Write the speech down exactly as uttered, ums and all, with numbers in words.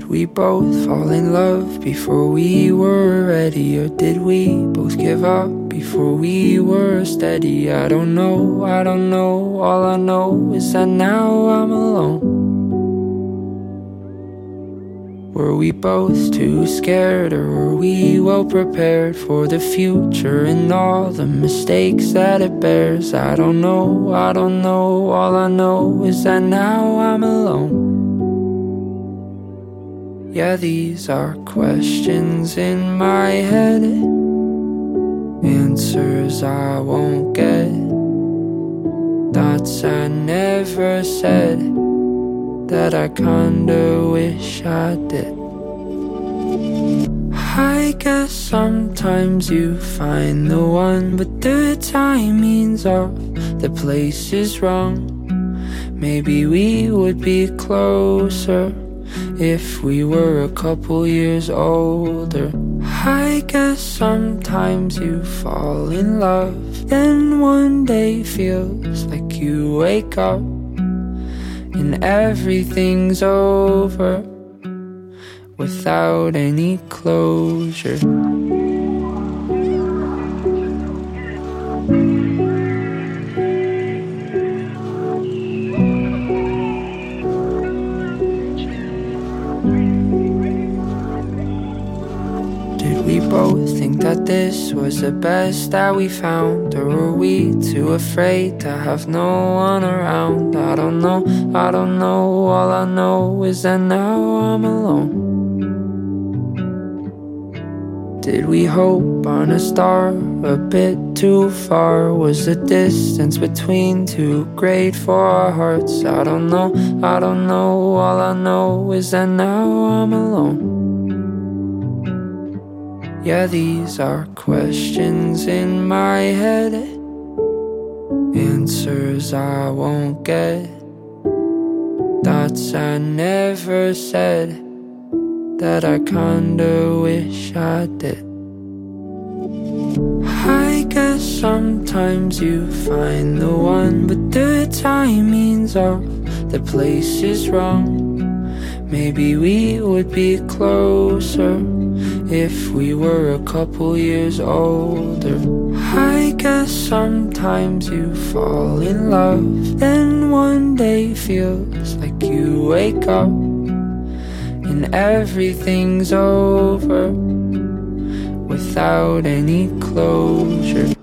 we both fall in love before we were ready? Or did we both give up before we were steady? I don't know, I don't know. All I know is that now I'm alone. Were we both too scared, or were we well prepared for the future and all the mistakes that it bears? I don't know, I don't know. All I know is that now I'm alone. Yeah, these are questions in my head, answers I won't get, thoughts I never said that I kinda wish I did. I guess sometimes you find the one, but the timing's off, the place is wrong. Maybe we would be closer if we were a couple years older. I guess sometimes you fall in love, then one day feels like you wake up and everything's over without any closure. Did we both think that this was the best that we found, or were we too afraid to have no one around? I don't know, I don't know. All I know is that now I'm alone. Did we hope on a star a bit too far? Was the distance between too great for our hearts? I don't know, I don't know. All I know is that now I'm alone. Yeah, these are questions in my head, answers I won't get, thoughts I never said that I kinda wish I did. I guess sometimes you find the one, but the timing's off, the place is wrong. Maybe we would be closer if we were a couple years older. I guess sometimes you fall in love, then one day feels like you wake up and everything's over without any closure.